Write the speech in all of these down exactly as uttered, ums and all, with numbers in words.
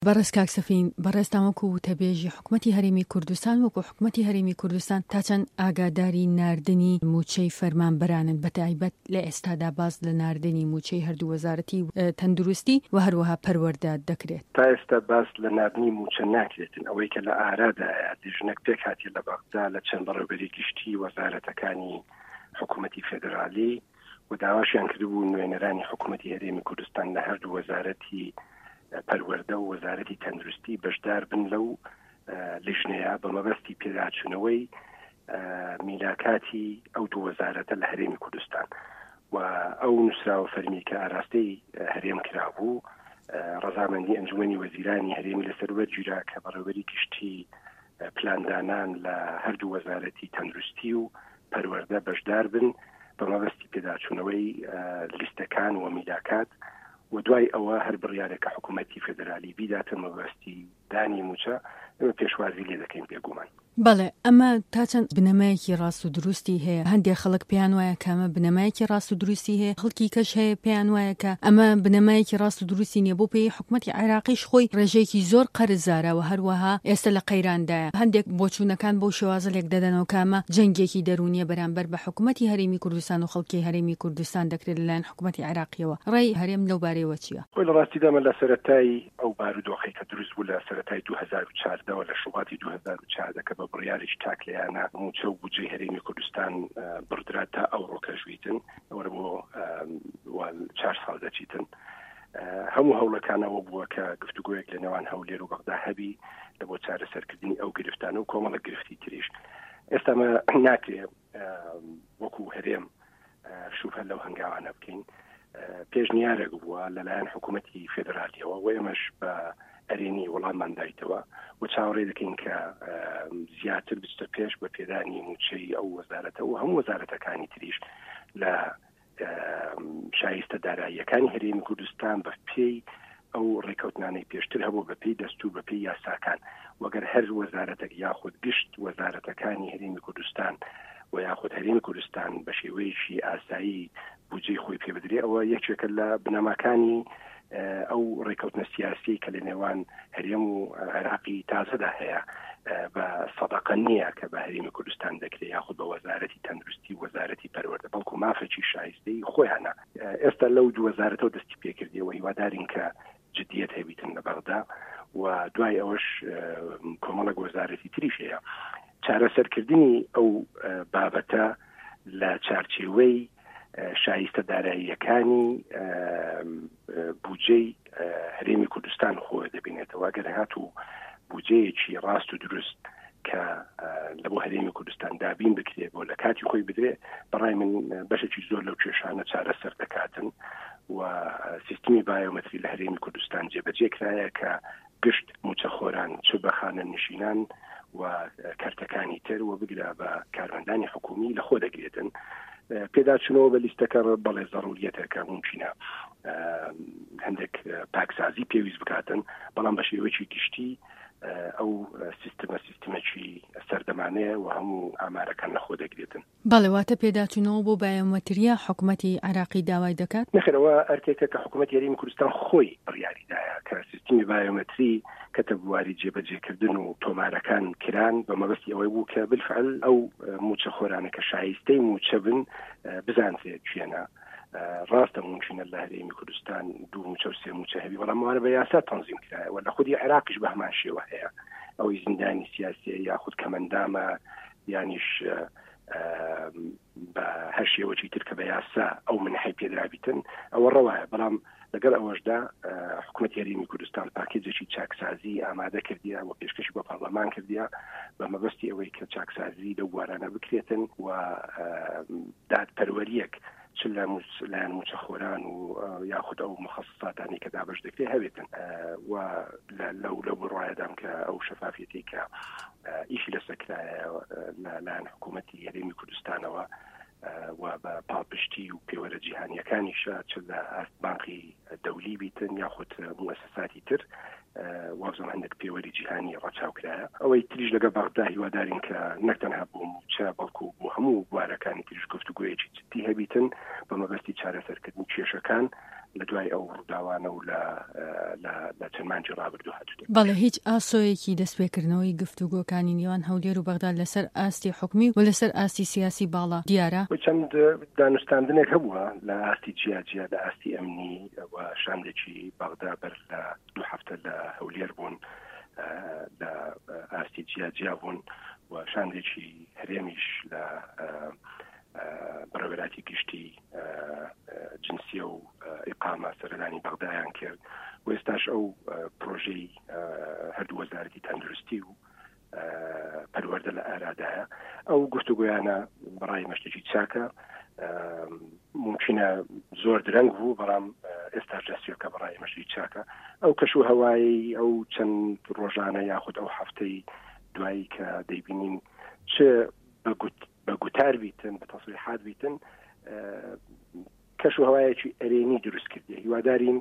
بەڕێز کاک سەفین بەڕێستان وەکو تەبێژی حکوومەتی هەرێمی کوردستان وەکو حکوومەتی هەرێمی کوردستان تا چەند ئاگاداری ناردنی موچەی فەرمانبەرانن بەتایبەت لە ئێستادا باز لە ناردنی موچەی هەردوو وەزارەتی تەندروستی و هەروەها پەروەردە دەکرێت؟ تا ئێستا باز لە ناردنی موچە ناکرێتن ئەوەی کە لە ئارادایە دژنەک پێک هاتی لە بەغدا لە چەند بەڕێوەبەری گشتی وەزارەتەکانی حکوومەتی فێدرالی و داواشیان کردبوو نوێنەرانی حکوومەتی هەرێمی کوردستان لە هەردوو وەزارەتی پەروەردە و وەزارەتی تەندروستی بەشدار بن لەو لیژنەیە بە مەبەستی پێداچوونەوەی میلاکاتی ئەو دوو وەزارەتە لە هەرێمی کوردستان و ئەو نووسراوە فەرمی کە ئاراستەی هەرێم کرابوو ڕەزامەندی ئەنجومەنی وەزیرانی هەرێمی لەسەر وەرگیرا کە بەڕێوەبەری گشتی پلاندانان لە هەردوو وەزارەتی تەندروستی و پەروەردە بەشدار بن بە مەبەستی پێداچوونەوەی لیستەکان و میلاکات و دوای ئەوە هەر بڕیارێکە حکوومەتی فێدرالی بیداتە مەبەستی دانی موچە ئەمە پێشوازی لێ دەکەین بێگومان. بەڵێ ئەمە تا چەند بنەمایەکی ڕاست و دروستی هەیە. هەندێک خەڵک پێیان وایە کە ئەمە بنەمایەکی ڕاست و دروستی هەیە، خەڵکی کەش هەیە پێیان وایە کە ئەمە بنەمایەکی ڕاست و دروستی نییە. بۆ پێی حکوومەتی عێراقیش خۆی ڕێژەیەکی زۆر قەرزارە و هەروەها ئێستا لە قەیراندایە. هەندێک بۆچوونەکان بەو شێوازە لێک دەدەنەوە کە ئەمە جەنگێکی دەرونیە بەرامبەر بە حکوومەتی هەرێمی کوردستان و خەڵکی هەرێمی کوردستان دەکرێت لەلایەن حکوومەتی عێراقیەوە. ڕێی هەرێم لەو بارەیەوە چییە؟ خۆی لە ڕاستیدا من لە سەرەتای ئەو بارودۆخەی کە دروست بوو لە سەرەتای دوو هەزار و چواردە و لە شوباتی دوو هەزار و چواردە کە بە بڕیارێکی تاکلەیانە موچە و بودجەی هەرێمی کوردستان بڕدرا تا ئەو ڕۆکەژویتن ئەوە بۆ چوار ساڵ دەچیتن. هەموو هەوڵەکانەوە بووە کە گفتوگویەک لە نێوان هەولێر و بەغدا هەبی لە بۆ چارەسەرکردنی ئەو گرفتانە و کۆمەڵە گرفتی تریش. ئێستا مە ناکرێ وەکو هەرێم شوفە لەو هەنگاوانە بکەین. پێشنیارێک بووە لەلایەن حکوومەتی فێدرالیەوە و ئێمەش بە ئەرێنی وەڵاممان دایتەوە و چاوەڕێ دەکەین کە زیاتر بچتە پێش بە پێدانی موچەی ئەو وەزارەتە و هەموو وەزارەتەکانی تریش لە شایستە داراییەکانی هەرێمی کوردستان بە پێی ئەو ڕێکەوتنانەی پێشتر هەبوو بە پێی دەستور بە پێی یاساکان وەگەر هەر وەزارەتێک یاخود گشت وەزارەتەکانی هەرێمی کوردستان و یاخود هەرێمی کوردستان بە شێوەیەکی ئاسایی بودجەی خۆی پێ بدرێ ئەوە یەکێکە لە بنەماکانی ئەو ڕێکەوتنە سیاسی کە لە نێوان هەرێم و عێراقی تازەدا هەیە بە سەدەقە نییە کە بە هەرێمی کوردستان دەکرێت یاخود بە وەزارەتی تەندروستی وەزارەتی پەروەردە بەڵکو مافێکی شایستەی خۆیانە. ئێستا لەو دوو وەزارەتەوە دەستی پێکردیەوە هیوادارین کە جدیەت هەبیتن لە بەغدا و دوای ئەوەش کۆمەڵک وەزارەتی تریش هەیە. چارەسەرکردنی ئەو بابەتە لە چارچێوەی شایستە داراییەکانی بودجەی هەرێمی کوردستان خۆ دەبینێتەوە. ئەگەر هاتوو بودجەیەکی ڕاست و دروست کە لە بۆ هەرێمی کوردستان دابین بکرێت بۆ لە کاتی خۆی بدرێت بەڕای من بەشێکی زۆر لەو کێشانە چارەسەر دەکاتن و سیستمی بایۆمەتری لە هەرێمی کوردستان جێبەجێ کرایە کە گشت موچەخۆران چ بە خانە نشینان و کارتەکانی تر و بگرە بە کارمەندانی حکومی لە خۆ دەگرێتن. پێداچنەوە بە لیستەکە بەڵێ ضرورەتێکە ممکنە هەندێک پاکسازی پێویست بکاتن بەڵام بە شێوەیەکی گشتی ئەو سیستمە سیستمێکی سەردەمانەیە و هەموو ئامارەکان لە خۆ دەگرێتن. بەڵێ واتە پێداچوونەوە بۆ بایۆمەتریە حکوومەتی عێراقی داوای دەکات؟ نەخێرەوە ئەرکێکە کە حکوومەتی هەرێمی کوردستان خۆی بڕیاریدایە کە سیستمی بایۆمەتری کەتە بواری جێبەجێکردن و تۆمارەکان کران بە مەبەستی ئەوەی بوو کە بالفعل ئەو موچە خۆرانە کە شایستەی موچە بن بزانسێت چێنە. ڕاستە ممکنە لە هەرێمی کوردستان دوو موچە و سێ موچە هەبی بەڵام ئەوانە بە یاسا تەنزیم کرایەوە. لە خودی عێراقیش بە هەمان شێوە هەیە ئەوەی زیندانی سیاسیە یاخود کەمەندامە یانیش بە هەر شێوەی تر کە بە یاسا ئەو منحەی پێدرابیتن ئەوە ڕەوایە. بەڵام لەگەڵ ئەوەشدا حکوومەتی هەرێمی کوردستان پاکێجێکی چاکسازی ئامادە کردیە و پێشکەشی بۆ پەرلەمان کردیە بە مەبەستی ئەوەی کە چاکسازی لەو بوارانە بکرێتن و دادپەروەریەک چ لایەن موچەخۆران و یاخود ئەو مخەسساتانی کە دابش دەکرێت هەبێتن و لەو لەو بڕایەدام کە ئەو شەفافیەتی کە ئیشی لەسەرکرایە لایەن حکوومەتی هەرێمی کوردستانەوە و بە پاڵپشتی و پێوەرە جیهانیەکانیشە چ لە بانقی دەولی بیتن یاخود موسساتی تر وابزم هەندێک پێوەری جیهانی ڕاچاوکرایە. ئەوەی تریش لەگە بەغدا هیوادارین کە نەکتەنها بۆ موچە بەڵکو بۆ هەموو بوارەکانی تریش گفتوگویەکی جدی هەبیتن بە مەبەستی چارەسەرکردنی کێشەکان لە دوای ئەو ڕووداوانە و لە چەند مانجی ڕابردوو هاتووە. بەڵێ هیچ ئاسۆیەکی دەستپێکردنەوەی گفتوگۆکانی نێوان هەولێر و بەغداد لەسەر ئاستی حکومی و لەسەر ئاستی سیاسی باڵا دیارە؟ چەند دانوستاندنێک هەبووە لە ئاستی جیاجیا لە ئاستی ئەمنی و شاندێکی بەغدا بەر لە دوو هەفتە لە هەولێر بوون لە ئاستی جیاجیا بوون و شاندێکی هەرێمیش لە بەڕێوەبەراتی گشتی جنسیە و ئیقامە سەردانی بەغدایان کرد و ئێستاش ئەو پرۆژەی هەردوو وەزارەتی تەندروستی و پەروەردە لە ئارادایە ئەو گفتوگۆیانە بەڕای مەشتێکی چاکە ممکنە زۆر درەنگ بوو بەڵام ئێستاش دەستێکە بەڕای مەشتێکی چاکە ئەو کەش و هەوایی ئەو چەند ڕۆژانە یاخود ئەو هەفتەی دوایی کە دەیبینین چ بە گوتار بیتن بە تەسریحات بیتن کەش و هەوایەکی ئەرێنی دروست کردی هیوادارین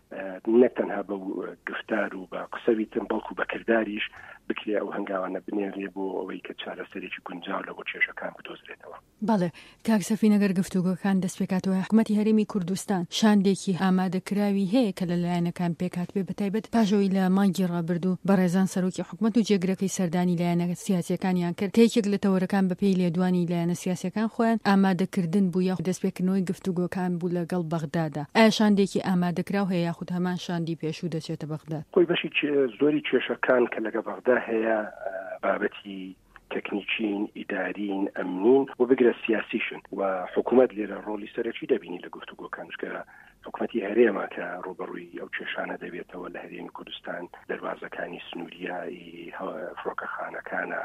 نەک تەنها بە گفتار و بە قسە بیتن بەڵکو بە کرداریش بکرێ ئەو هەنگاوانە بنێرێ بۆ ئەوەی کە چارەسەرێکی گونجاو لە بۆ کێشەکان بدۆزرێتەوە. بەڵێ کاک سەفی نەگەر گفتوگۆکان دەست پێکاتەوە حکومەتی هەرێمی کوردستان شاندێکی ئامادەکراوی هەیە کە لەلایەنەکان پێکات بێ بەتایبەت پاشەوەی لە مانگی ڕابردوو بەڕێزان سەرۆکی حکومەت و جێگرەکەی سەردانی لایەنە سیاسیەکانیان کرد کە یەکێک لە تەوەرەکان بەپێی لێدوانی لایەنە سیاسیەکان خۆیان ئامادەکردن بوو یاخود دەستپێکردنەوەی گفتوگۆکان بوو لەگەڵ بەغدادا. ئایا شاندێکی ئامادەکراو هەیە یاخود هەمان شاندی پێشوو دەچێتە بەغداد؟ خۆی بەشی زۆری کێشەکان کە لەگە بەغدا هەیە بابەتی تەکنیکین ئیدارین ئەمنین و بگرە سیاسیشن و حکوومەت لێرە ڕۆلی سەرەکی دەبینی لە گفتوگۆکانشکە حکوومەتی هەرێمە کە ڕوبەڕووی ئەو کێشانە دەبێتەوە لە هەرێمی کوردستان دەربازەکانی سنووریایی فڕۆکەخانەکانە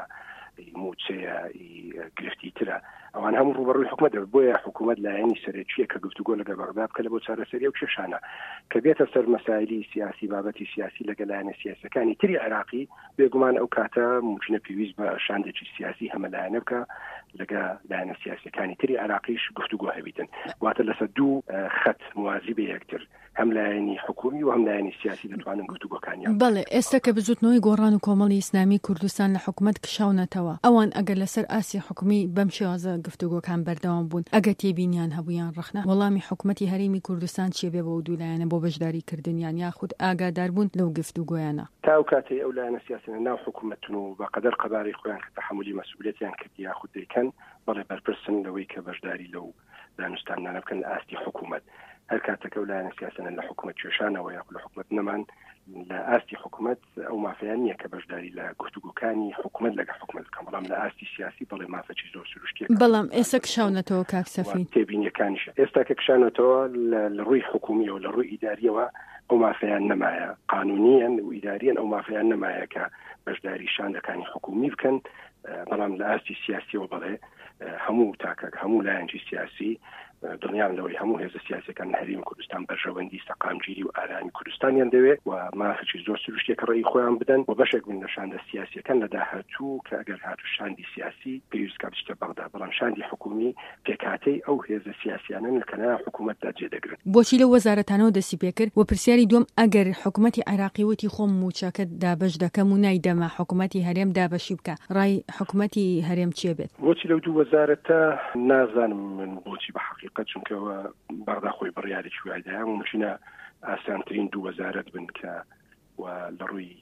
موچەیە گرفتی ترە ئەوان هەموو ڕوبەڕووی حکوومەت دەبێت بۆیە حکوومەت لایەنی سەرەکیە کە گفتوگۆ لەگە بەغدا بکە لە بۆ چارەسەری ئەو کێشانە کە بێتە سەر مەسایلی سیاسی بابەتی سیاسی لەگە لایەنە سیاسەکانی تری عێراقی بێگومان ئەو کاتە ممکنە پێویست بە شاندێکی سیاسی هەمەلایەنە بکە لەگە لایەنە سیاسەکانی تری عێراقیش گفتوگۆ هەبیتن واتە لەسەر دوو خەت موازی بە یەکتر هەم لایەنی حکومی و هەم لایەنی سیاسی دەتوانن گفتوگۆکانیان. بەڵێ ئێستا کە بزوتنەوەی گۆڕان و کۆمەڵی ئیسلامی کوردستان لە حکومەت کشاونەتەوە ئەوان ئەگەر لەسەر ئاسی حکومی بەم شێوازە گفتوگۆکان بەردەوام بوون ئەگە تێبینیان هەبوویان ڕخنە وەڵامی حکومەتی هەرێمی کوردستان چێ بێ بە و دوولایەنە بۆ بەشداری کردنیان یاخود ئاگادار بوون لەو گفتوگۆیانە تا ئەو کاتەی ئەو لایەنە سیاسیانە ناو حکومەتن و بەقەدەر قەبارەی خۆیان کە تەحملی مەسئولیەتیان کردی یاخود دەیکەن بەڵێ بەرپرسن لەوەی کە بەشداری لەو دانوستانانە بکەن لە ئاستی حکومەت هەر کاتەکە و لایەنە سیاسیانە لە حکومەت کێشانەوە یاخود لە حکومەت نەمان لە ئاستی حکومەت ئەو مافیان نییە کە بەشداری لە گفتوگۆکانی حکومەت لەگە حکومەت بکەن بەڵام لە ئاستی سیاسی بەڵێ مافەکی زۆر سروشتیە. بەڵام ئێستا کشاونەتەوە کاک سەفی تێبینیەکانیشە ئێستا کە کشانەتەوە لە ڕووی حکومی و لە ڕووی ئیداریەوە ئەو مافیان نەمایە قانونیان و ئیداریان ئەو مافیان نەمایە کە بەشداری شاندەکانی حکومی بکەن بەڵام لە ئاستی سیاسیەوە بڵێ هەموو تاکە هەموو لایەنی سیاسی دڵنیام لەوەی هەموو هێزە سیاسەکان لە هەرێمی کوردستان بەرژەوەندی سەقامگیری و ئارامی کوردستانیان دەوێت و مافەکی زۆر سروشتێکە ڕێی خۆیان بدەن و بەشێک من لە شاندە سیاسیەکان لە داهاتوو کە ئەگەر هاتو شاندی سیاسی پێویستکە بچێتە بەغدا بەڵام شاندی حکومی پێکاتەی ئەو هێزە سیاسیانن لە کەنار حکوومەتدا جێدەگرن. بۆچی لە وەزارەتانەوە دەستی پێکرد و پرسیاری دوم ئەگەر حکوومەتی عێراقی وتی خۆم موچەکە دابەش دەکەم و نایدەما حکوومەتی هەرێم دابەشی بکە ڕای حکوومەتی هەرێم چێ بێت؟ بۆچی لەو دوو وەزارەتە نازانم من بۆچی بە حقیقەت چونکەوە بەغدا خۆی بڕیارێکی وایدایە و مشینە ئاسانترین دوو وەزارەت بن کە و لە ڕووی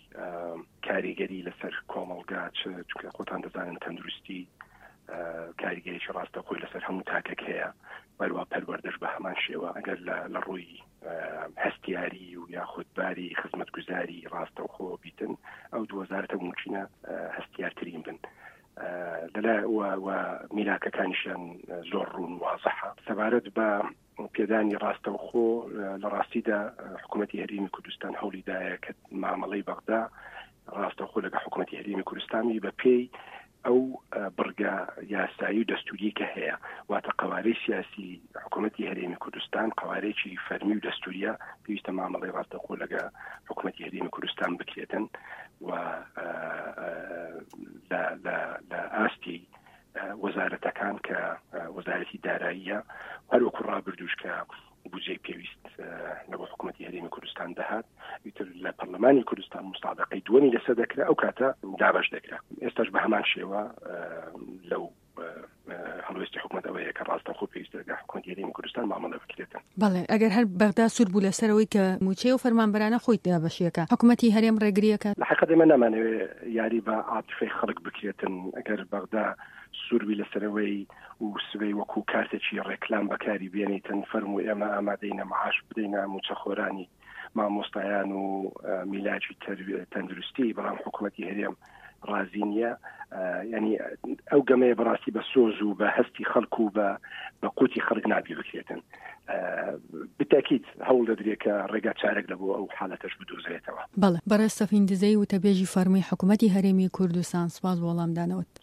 کاریگەری لەسەر کۆمەڵگا چونکە خۆتان دەزانن تەندروستی کاریگەریی ڕاستە خۆی لەسەر هەموو تاکێک هەیە بەروە پەروەردەش بە هەمان شێوە ئەگەر لە ڕووی هەستیاری و یاخودباری خزمەتگوزاری ڕاستە و خۆ بیتن ئەو دوو وەزارەتە ممکنە هەستیارترین بن لەلا و میراکەکانیشیان زۆر ڕوون وازەحە سەبارەت بە پێدانی ڕاستەوخۆ لە ڕاستیدا حکوومەتی هەرێمی کوردستان هەوڵیدایە کە مامەڵەی بەغدا ڕاستەوخۆ لەگە حکوومەتی هەرێمی کوردستانی بە پێی ئەو بڕگا یاسایی و دەستوری کە هەیە واتە قوارەی سیاسی حکوومەتی هەرێمی کوردستان قوارەیەکی فەرمی و دەستوریە پێویستە مامەڵەی ڕاستەوخۆ لەگە حکوومەتی هەرێمی کوردستان بکرێتن و لە ئاستی وەزارەتەکان کە وەزارەتی داراییە هەروەکو ڕابردووش کە بودجەی پێویست لەبۆ حکوومەتی هەرێمی کوردستان دەهات ئیتر لە پەرلەمانی کوردستان مستادقەی دووەمی لەسەر دەکرا ئەو کاتە دابەش دەکرا ئێستاش بە هەمان شێوە لەو هەڵوێستی حکوومەت ئەوەیە کە ڕاستەخۆ پێویستە لەگەڵ حکوومەتی هەرێمی کوردستان مامەڵە بکرێتن. بەڵێ ئەگەر هەر بەغدا سوور بوو لەسەرەوەی کە موچەی و فەرمانبەرانە خۆی دابەشیەکە حکوومەتی هەرێم ڕێگریەکە لە حقیقەت ئێمە نامانەوێ یاری بە عاتفەی خەڵک بکرێتن. ئەگەر بەغدا سووربی لەسەرەوەی و سوێی وەکو کارتێکی ڕێکلام بەکاری بێنیتن فەرمو ئێمە ئامادەینە معاش بدەینە موچەخۆرانی مامۆستایان و میلاجی تەندروستی، بەڵام حکوومەتی هەرێم ڕازی نییە. ینی ئەو گەمەیە بەڕاستی بە سۆز و بە هەستی خەڵک و بە بە قوتی خەڵک نابی بکرێتن. بتاکید هەوڵ دەدرێت کە ڕێگا چارەک لە بۆ ئەو حالەتەش بدۆزرێتەوە. بەڵێ بەڕێز سەفین دزەی و تەبێژی فەرمی حکوومەتی هەرێمی کوردستان سپاس بۆ وەڵامدانەوەت.